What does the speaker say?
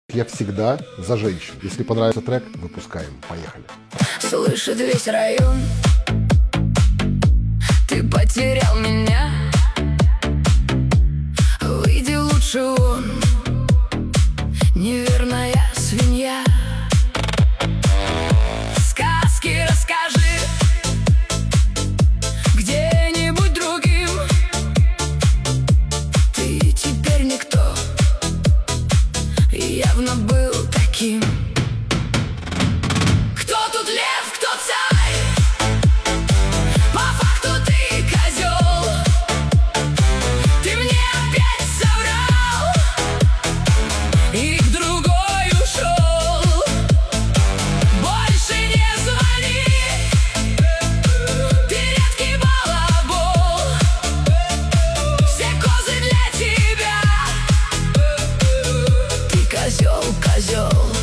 Я всегда за женщин. Если понравится трек, выпускаем. Поехали. Слышит весь район, ты потерял меня. Выйди лучше вон, неверная свинья. Сказки расскажи где-нибудь другим. Ты теперь никто, явно был таким. Кто тут лев, кто царь? По факту ты козел. Ты мне опять соврал и к другой ушел. Больше не звони, ты редкий балабол. Все козы для тебя. Ты козел, козел.